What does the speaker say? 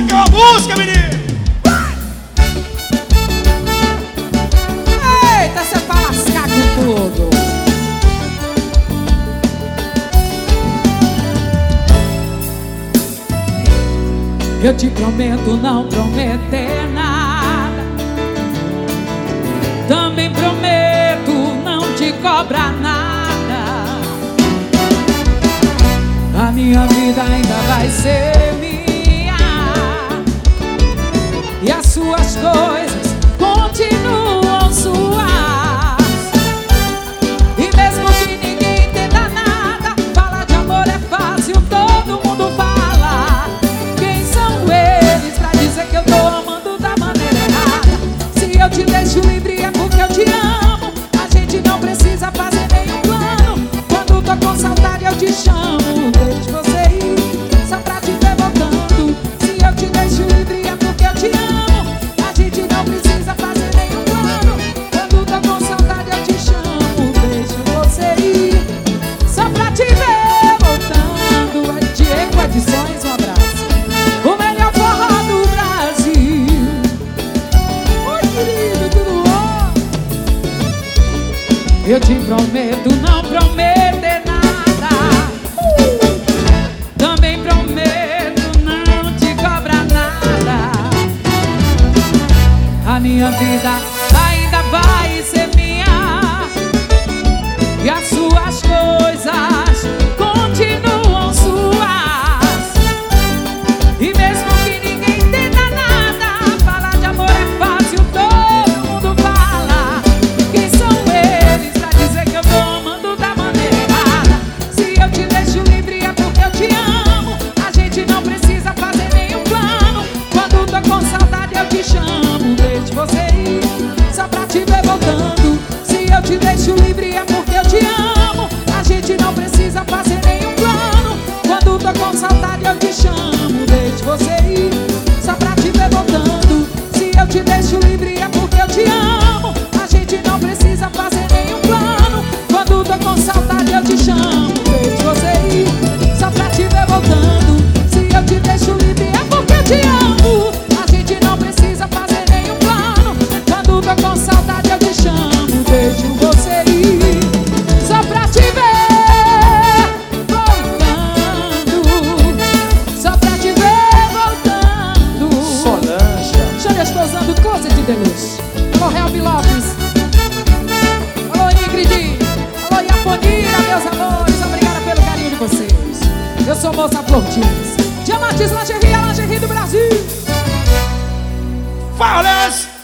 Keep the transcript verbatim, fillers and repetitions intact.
que é uma música, menino! Eita, você vai lascar com tudo. Eu te prometo não prometer nada. Também prometo não te cobrar nada. A minha vida ainda vai ser minha e as suas coisas continuam suas. E mesmo que ninguém entenda nada, falar de amor é fácil, todo mundo fala. Quem são eles pra dizer que eu tô amando da maneira errada? Se eu te deixo livre é porque eu te amo. A gente não precisa fazer nenhum plano. Quando tô com saudade eu te chamo, deixo você ir só pra te ver voltando. Se eu te deixo livre é porque eu te amo. A gente não precisa fazer nenhum plano. Quando tô com saudade eu te chamo, deixo você ir só pra te ver voltando. É Diego Edições, um abraço. O melhor forró do Brasil. Oi, querido, tudo bom? Eu te prometo não prometer nada. Também prometo não te cobrar nada. A minha vida ainda vai ser minha e as suas coisas continuam suas. E mesmo que ninguém entenda nada, falar de amor é fácil, todo mundo fala. Quem são eles pra dizer que eu tô amando da maneira errada? Se eu te deixo livre é porque eu te amo. A gente não precisa fazer nenhum plano. Quando tô com saudade eu te chamo, deixo você ir só pra te ver voltando. Se eu te deixo livre é porque eu te amo. A gente não precisa fazer nenhum plano. Quando tô com saudade eu te chamo, deixo você ir só pra te ver voltando. Se eu te deixo livre é porque eu te amo. A gente não precisa fazer nenhum plano. Quando tô com saudade eu te chamo, deixo você ir só pra te ver voltando. Se eu te deixo livre é porque eu te amo. A gente não precisa fazer nenhum plano. Quando tô com saudade eu te chamo, deixo você ir só pra te ver voltando. Só pra te ver voltando. Solange. Já estou usando coisa de Deus. Alô, Helbi Lopes. Alô, Ingrid. Alô, Iaponira, meus amores. Obrigada pelo carinho de vocês. Eu sou Moça Flortins. Diamantes Lingerie, a lingerie do Brasil. Fala!